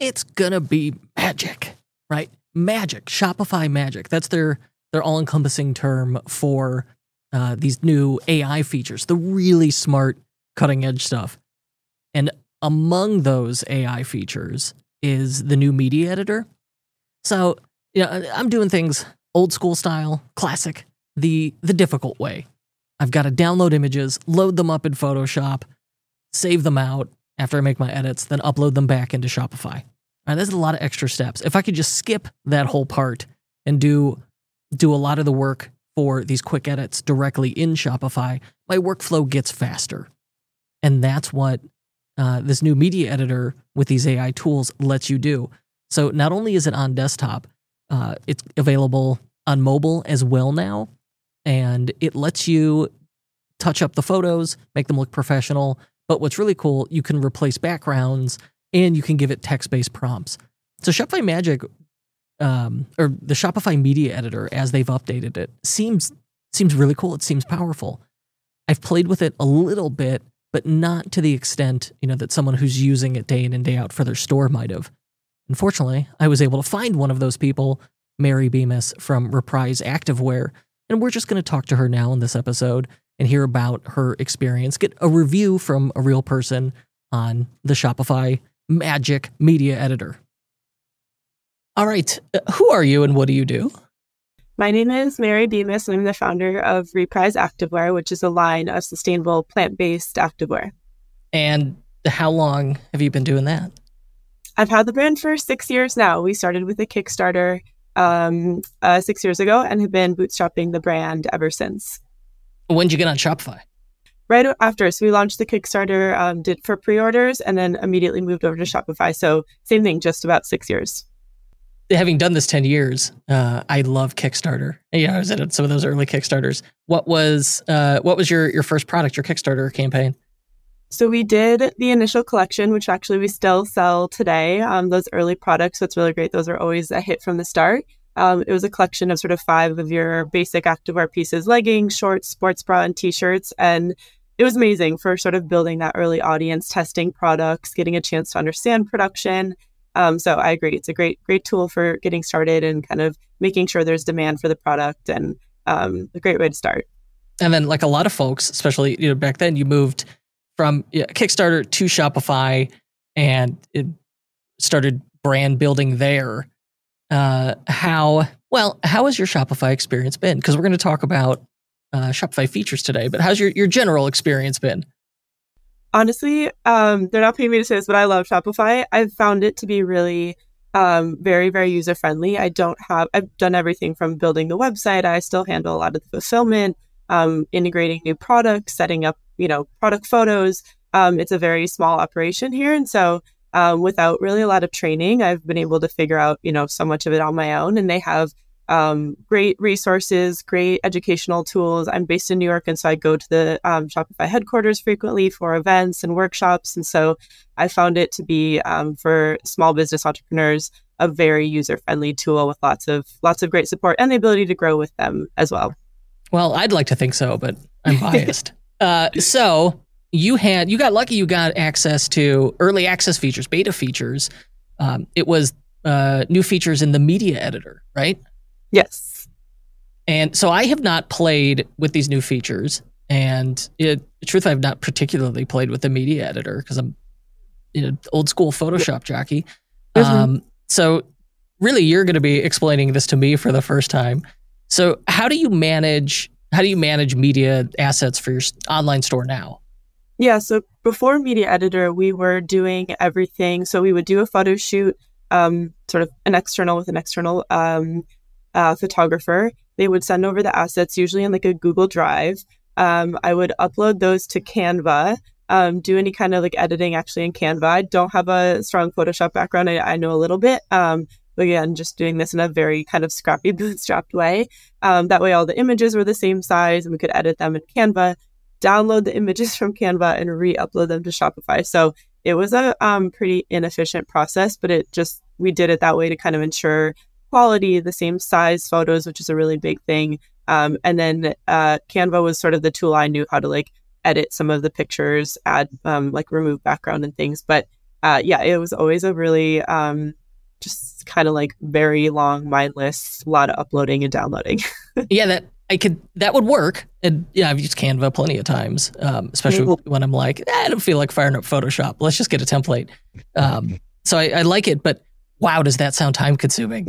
it's gonna be magic, right? Magic, Shopify magic. That's their all-encompassing term for these new AI features, the really smart, cutting-edge stuff. And among those AI features is the new media editor. So, I'm doing things old school style, classic, the difficult way. I've got to download images, load them up in Photoshop, save them out after I make my edits, then upload them back into Shopify. All right, there's a lot of extra steps. If I could just skip that whole part and do a lot of the work for these quick edits directly in Shopify, my workflow gets faster. And that's what this new media editor with these AI tools lets you do. So not only is it on desktop, it's available on mobile as well now, and it lets you touch up the photos, make them look professional. But what's really cool, you can replace backgrounds and you can give it text-based prompts. So Shopify Magic, or the Shopify Media Editor, as they've updated it, seems really cool. It seems powerful. I've played with it a little bit, but not to the extent, that someone who's using it day in and day out for their store might have. Unfortunately, I was able to find one of those people, Mary Bemis from Reprise Activewear, and we're just going to talk to her now in this episode and hear about her experience, get a review from a real person on the Shopify Magic Media Editor. All right, who are you and what do you do? My name is Mary Bemis, and I'm the founder of Reprise Activewear, which is a line of sustainable plant-based activewear. And how long have you been doing that? I've had the brand for 6 years now. We started with a Kickstarter 6 years ago and have been bootstrapping the brand ever since. When did you get on Shopify? Right after. So we launched the Kickstarter, did for pre-orders, and then immediately moved over to Shopify. So same thing, just about 6 years. Having done this 10 years, I love Kickstarter. I was at some of those early Kickstarters. What was your first product, your Kickstarter campaign? So we did the initial collection, which actually we still sell today. Those early products, so it's really great. Those are always a hit from the start. It was a collection of sort of 5 of your basic activewear pieces: leggings, shorts, sports bra, and t-shirts. And it was amazing for sort of building that early audience, testing products, getting a chance to understand production. So I agree. It's a great tool for getting started and kind of making sure there's demand for the product, and a great way to start. And then, like a lot of folks, especially back then, you moved from Kickstarter to Shopify and it started brand building there. How has your Shopify experience been? Because we're going to talk about Shopify features today, but how's your general experience been? Honestly, they're not paying me to say this, but I love Shopify. I've found it to be really very, very user-friendly. I've done everything from building the website. I still handle a lot of the fulfillment, integrating new products, setting up, product photos. It's a very small operation here. And so without really a lot of training, I've been able to figure out, so much of it on my own. And they have great resources, great educational tools. I'm based in New York, and so I go to the Shopify headquarters frequently for events and workshops. And so I found it to be, for small business entrepreneurs, a very user-friendly tool with lots of great support and the ability to grow with them as well. Well, I'd like to think so, but I'm biased. So you got lucky. You got access to early access features, beta features. It was new features in the media editor, right? Yes. And so I have not played with these new features, and truthfully, I've not particularly played with the media editor because I'm old school Photoshop jockey. Mm-hmm. So really, you're going to be explaining this to me for the first time. So how do you manage media assets for your online store now? Yeah. So before Media Editor, we were doing everything. So we would do a photo shoot, sort of an external with an external photographer. They would send over the assets, usually in like a Google Drive. I would upload those to Canva, do any kind of like editing actually in Canva. I don't have a strong Photoshop background. I know a little bit. But again, just doing this in a very kind of scrappy, bootstrapped way. That way all the images were the same size and we could edit them in Canva, download the images from Canva and re-upload them to Shopify. So it was a pretty inefficient process, but we did it that way to kind of ensure quality, the same size photos, which is a really big thing. And then Canva was sort of the tool I knew how to like edit some of the pictures, add like remove background and things. But yeah, it was always a really just kind of like very long, mindless, a lot of uploading and downloading. Yeah, that would work. And yeah, I've used Canva plenty of times, especially when I'm like, I don't feel like firing up Photoshop. Let's just get a template. So I like it, but wow, does that sound time consuming?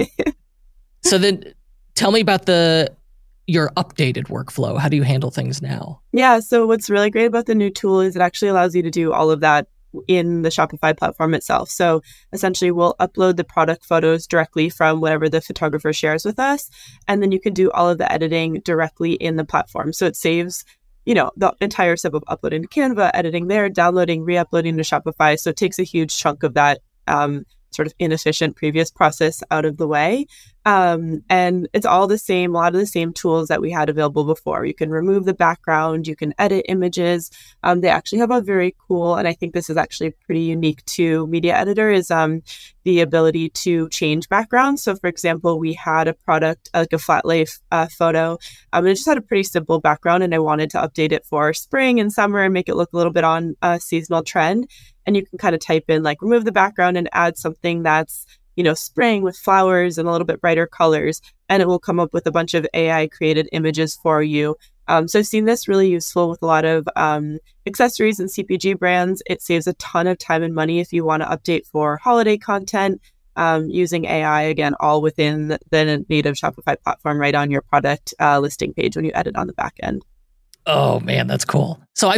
So then tell me about your updated workflow. How do you handle things now? Yeah, so what's really great about the new tool is it actually allows you to do all of that in the Shopify platform itself. So essentially, we'll upload the product photos directly from whatever the photographer shares with us. And then you can do all of the editing directly in the platform. So it saves, the entire step of uploading to Canva, editing there, downloading, re-uploading to Shopify. So it takes a huge chunk of that sort of inefficient previous process out of the way. And it's all the same, a lot of the same tools that we had available before. You can remove the background, you can edit images. They actually have a very cool, and I think this is actually pretty unique to Media Editor, is the ability to change backgrounds. So for example, we had a product, like a flat lay photo. It just had a pretty simple background, and I wanted to update it for spring and summer and make it look a little bit on a seasonal trend. And you can kind of type in like remove the background and add something that's, spring with flowers and a little bit brighter colors. And it will come up with a bunch of AI created images for you. So I've seen this really useful with a lot of accessories and CPG brands. It saves a ton of time and money if you want to update for holiday content using AI, again, all within the native Shopify platform right on your product listing page when you edit on the back end. Oh, man, that's cool. So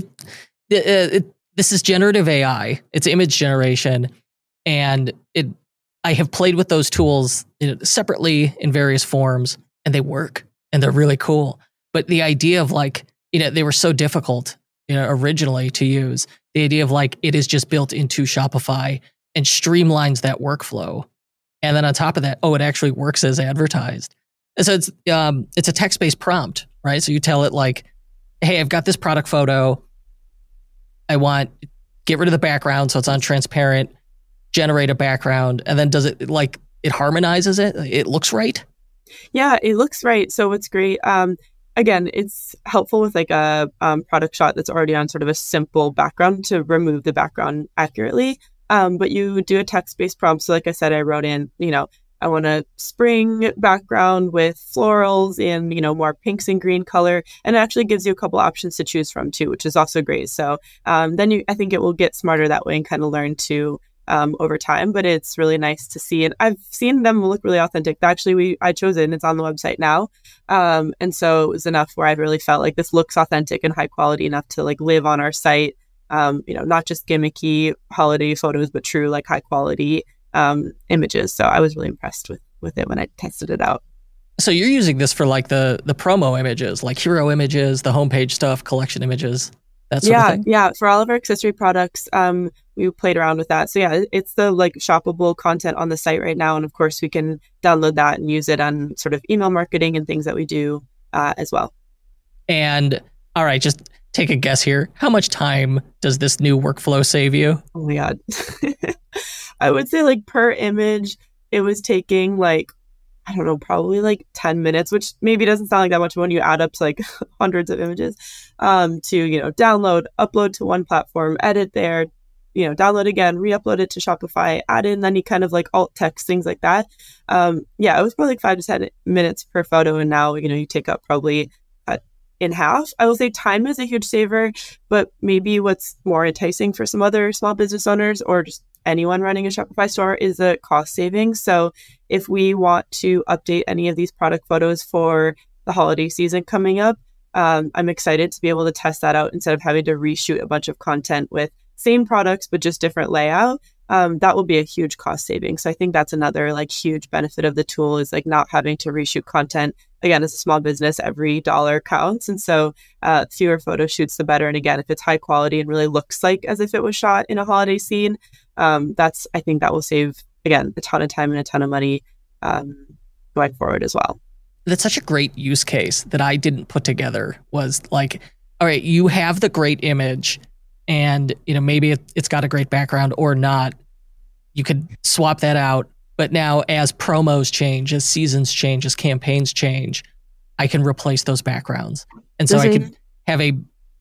this is generative AI. It's image generation. And I have played with those tools separately in various forms, and they work and they're really cool. But the idea of they were so difficult, originally to use. The idea of it is just built into Shopify and streamlines that workflow. And then on top of that, it actually works as advertised. And so it's a text-based prompt, right? So you tell it hey, I've got this product photo. Get rid of the background so it's untransparent, generate a background, and then does it it harmonizes it? It looks right? Yeah, it looks right. So what's great, again, it's helpful with a product shot that's already on sort of a simple background to remove the background accurately. But you do a text-based prompt. So like I said, I wrote in, I want a spring background with florals in, more pinks and green color. And it actually gives you a couple options to choose from too, which is also great. So then I think it will get smarter that way and kind of learn to over time. But it's really nice to see. And I've seen them look really authentic. Actually, I chose it and it's on the website now. And so it was enough where I really felt like this looks authentic and high quality enough to live on our site. Not just gimmicky holiday photos, but true high quality images. So I was really impressed with it when I tested it out. So you're using this for the promo images, hero images, the homepage stuff, collection images, that sort of thing? Yeah. For all of our accessory products, we played around with that. So yeah, it's the shoppable content on the site right now. And of course we can download that and use it on sort of email marketing and things that we do as well. And all right, just take a guess here. How much time does this new workflow save you? Oh my God. I would say per image, it was taking I don't know, probably 10 minutes, which maybe doesn't sound like that much when you add up to hundreds of images to, download, upload to one platform, edit there, download again, re-upload it to Shopify, add in any kind of alt text, things like that. It was probably 5 to 10 minutes per photo. And now, you take up probably in half. I will say time is a huge saver, but maybe what's more enticing for some other small business owners or just anyone running a Shopify store is a cost savings. So if we want to update any of these product photos for the holiday season coming up, I'm excited to be able to test that out instead of having to reshoot a bunch of content with same products, but just different layout. That will be a huge cost saving. So I think that's another huge benefit of the tool is not having to reshoot content. Again, as a small business, every dollar counts. And so fewer photo shoots, the better. And again, if it's high quality and really looks as if it was shot in a holiday scene, I think that will save, again, a ton of time and a ton of money going forward as well. That's such a great use case that I didn't put together was all right, you have the great image and, maybe it's got a great background or not. You could swap that out. But now as promos change, as seasons change, as campaigns change, I can replace those backgrounds. And so I can have a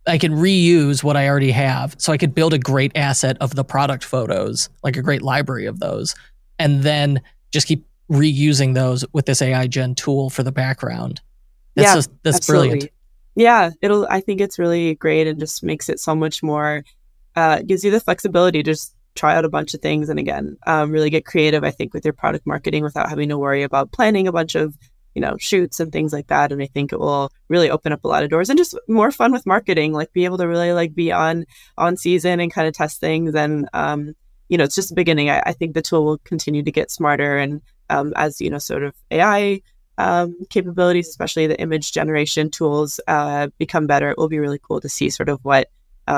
I can reuse what I already have. So I could build a great asset of the product photos, like a great library of those, and then just keep reusing those with this AI gen tool for the background. That's brilliant. Yeah, I think it's really great and just makes it so much more, gives you the flexibility to just try out a bunch of things. And again, really get creative, I think, with your product marketing without having to worry about planning a bunch of, shoots and things like that. And I think it will really open up a lot of doors and just more fun with marketing, like be able to really like be on season and kind of test things. And, it's just the beginning. I think the tool will continue to get smarter. And as, sort of AI capabilities, especially the image generation tools, become better, it will be really cool to see sort of what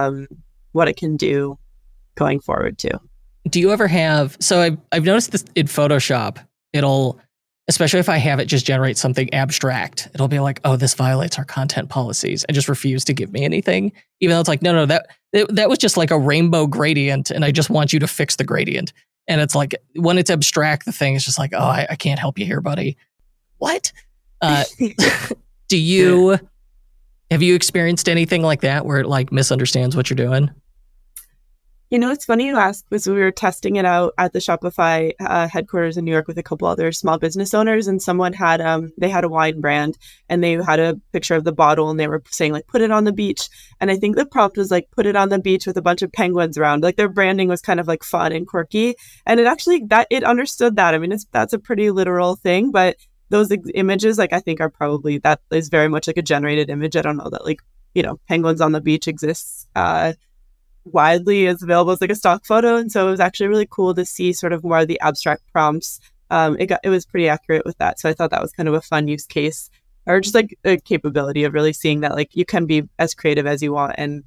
it can do going forward too. Do you ever have, so I've noticed this in Photoshop, it'll, especially if I have it just generate something abstract, it'll be like, oh, this violates our content policies, and just refuse to give me anything, even though it's like, no, that was just like a rainbow gradient, and I just want you to fix the gradient. And it's like, when it's abstract, the thing is just like, oh, I can't help you here, buddy. What? Have you experienced anything like that where it like misunderstands what you're doing? It's funny you ask, because we were testing it out at the Shopify headquarters in New York with a couple other small business owners, and someone had they had a wine brand, and they had a picture of the bottle, and they were saying like, put it on the beach. And I think the prompt was like, put it on the beach with a bunch of penguins around. Like their branding was kind of like fun and quirky, and it understood that. I mean, that's a pretty literal thing, but those images, like I think are probably, that is very much like a generated image. I don't know that like, penguins on the beach exists widely as available as like a stock photo. And so it was actually really cool to see sort of more of the abstract prompts. It was pretty accurate with that. So I thought that was kind of a fun use case, or just like a capability of really seeing that like you can be as creative as you want. And,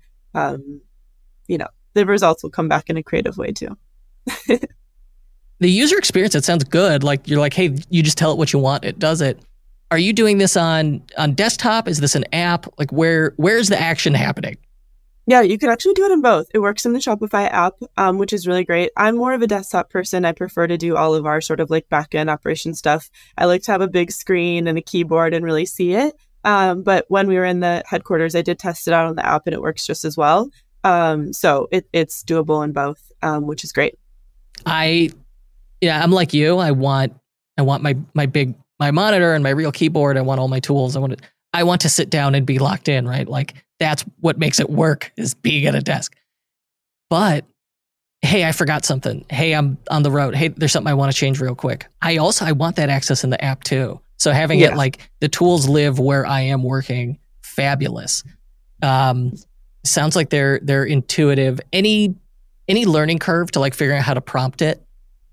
the results will come back in a creative way too. The user experience, it sounds good. Like you're like, hey, you just tell it what you want, it does it. Are you doing this on desktop? Is this an app? Like where's the action happening? Yeah, you can actually do it in both. It works in the Shopify app, which is really great. I'm more of a desktop person. I prefer to do all of our sort of like back-end operation stuff. I like to have a big screen and a keyboard and really see it. But when we were in the headquarters, I did test it out on the app, and it works just as well. So it's doable in both, which is great. I'm like you. I want my monitor and my real keyboard. I want all my tools. I want to sit down and be locked in, right? Like that's what makes it work, is being at a desk. But hey, I forgot something. Hey, I'm on the road. Hey, there's something I want to change real quick. I want that access in the app too. So having it like the tools live where I am working, fabulous. Sounds like they're intuitive. Any learning curve to like figuring out how to prompt it?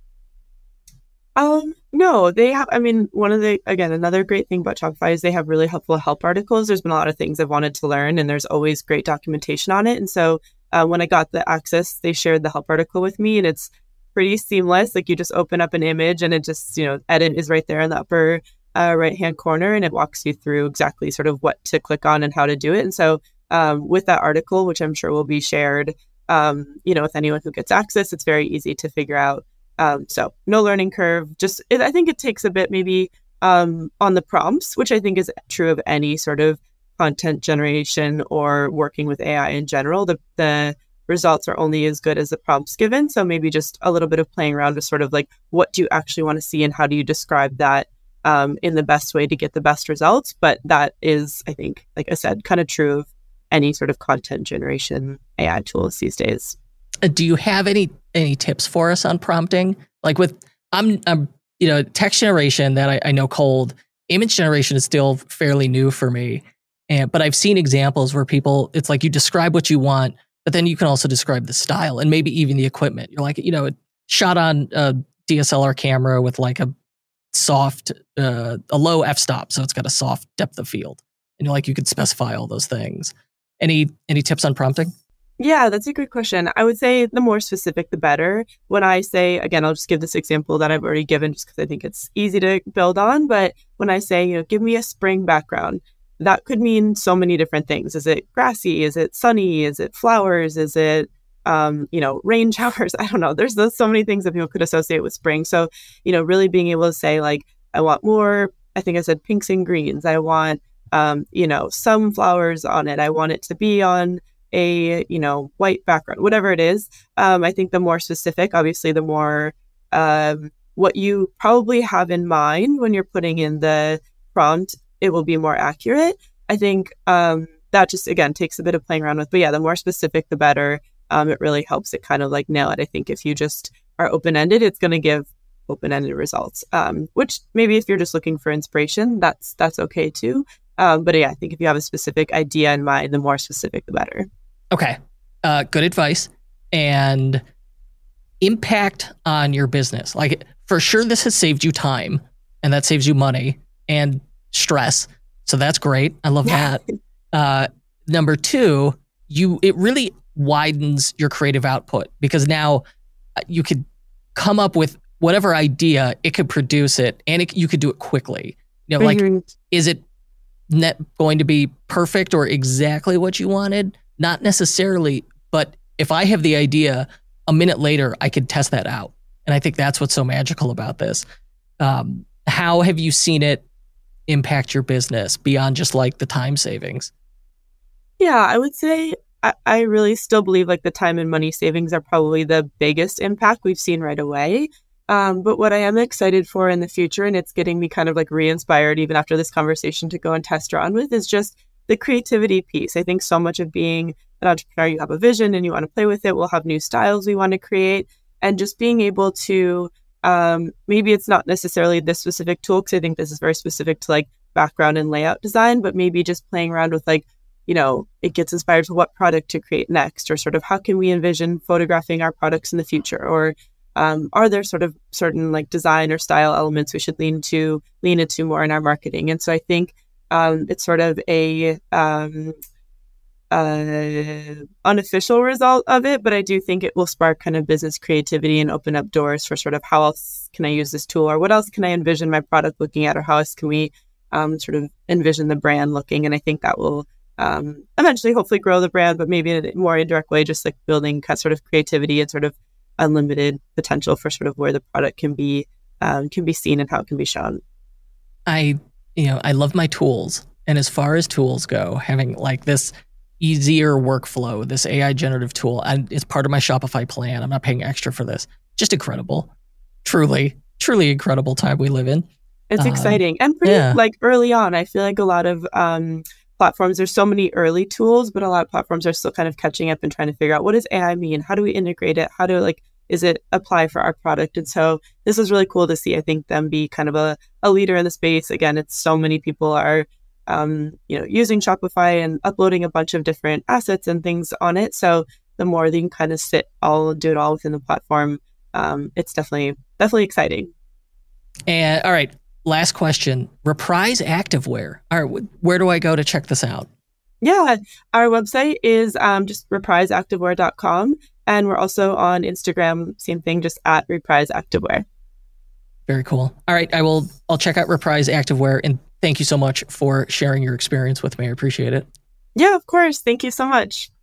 No, they have, another great thing about Shopify is they have really helpful help articles. There's been a lot of things I've wanted to learn, and there's always great documentation on it. And so when I got the access, they shared the help article with me, and it's pretty seamless. Like you just open up an image and it just, edit is right there in the upper right-hand corner, and it walks you through exactly sort of what to click on and how to do it. And so with that article, which I'm sure will be shared, with anyone who gets access, it's very easy to figure out. So no learning curve, I think it takes a bit maybe on the prompts, which I think is true of any sort of content generation or working with AI in general. The results are only as good as the prompts given. So maybe just a little bit of playing around with sort of like, what do you actually want to see and how do you describe that in the best way to get the best results? But that is, I think, like I said, kind of true of any sort of content generation AI tools these days. Do you have any tips for us on prompting? Like with text generation that I know cold, image generation is still fairly new for me. But I've seen examples where it's like you describe what you want, but then you can also describe the style and maybe even the equipment. You're like, shot on a DSLR camera with like a soft, a low f-stop. So it's got a soft depth of field. And you could specify all those things. Any tips on prompting? Yeah, that's a good question. I would say the more specific, the better. When I say, again, I'll just give this example that I've already given just because I think it's easy to build on. But when I say, give me a spring background, that could mean so many different things. Is it grassy? Is it sunny? Is it flowers? Is it, rain showers? I don't know. There's so many things that people could associate with spring. So, really being able to say like, I want more, I think I said pinks and greens. I want some flowers on it. I want it to be on a, white background, whatever it is. I think the more specific, obviously, the more what you probably have in mind when you're putting in the prompt, it will be more accurate. I think that just, again, takes a bit of playing around with. But yeah, the more specific, the better. It really helps it kind of like nail it. I think if you just are open-ended, it's going to give open-ended results, which maybe if you're just looking for inspiration, that's okay too. But yeah, I think if you have a specific idea in mind, the more specific, the better. Okay. Good advice. And impact on your business. Like, for sure, this has saved you time, and that saves you money and stress. So that's great. I love that. Number two, it really widens your creative output, because now you could come up with whatever idea, it could produce it, and you could do it quickly. Like, is it going to be perfect or exactly what you wanted? Not necessarily, but if I have the idea, a minute later, I could test that out. And I think that's what's so magical about this. How have you seen it impact your business beyond just like the time savings? Yeah, I would say I really still believe like the time and money savings are probably the biggest impact we've seen right away. But what I am excited for in the future, and it's getting me kind of like re-inspired even after this conversation to go and test around with, is just the creativity piece. I think so much of being an entrepreneur, you have a vision and you want to play with it. We'll have new styles we want to create, and just being able to, maybe it's not necessarily this specific tool, because I think this is very specific to like background and layout design, but maybe just playing around with like, it gets inspired to what product to create next, or sort of how can we envision photographing our products in the future, or are there sort of certain like design or style elements we should lean into more in our marketing? And so I think it's sort of a unofficial result of it, but I do think it will spark kind of business creativity and open up doors for sort of how else can I use this tool, or what else can I envision my product looking at, or how else can we sort of envision the brand looking. And I think that will eventually hopefully grow the brand, but maybe in a more indirect way, just like building sort of creativity and sort of unlimited potential for sort of where the product can be seen and how it can be shown. I love my tools. And as far as tools go, having like this easier workflow, this AI generative tool, and it's part of my Shopify plan. I'm not paying extra for this. Just incredible. Truly incredible time we live in. It's exciting and pretty like early on. I feel like a lot of platforms, there's so many early tools, but a lot of platforms are still kind of catching up and trying to figure out, what does AI mean? How do we integrate it? How do is it apply for our product? And so this is really cool to see, I think, them be kind of a leader in the space. Again, it's so many people are, using Shopify and uploading a bunch of different assets and things on it. So the more they can kind of do it all within the platform, it's definitely exciting. And all right, last question. Reprise Activewear. All right, where do I go to check this out? Yeah, our website is just repriseactivewear.com. And we're also on Instagram, same thing, just at Reprise Activewear. Very cool. All right, I'll check out Reprise Activewear, and thank you so much for sharing your experience with me. I appreciate it. Yeah, of course. Thank you so much.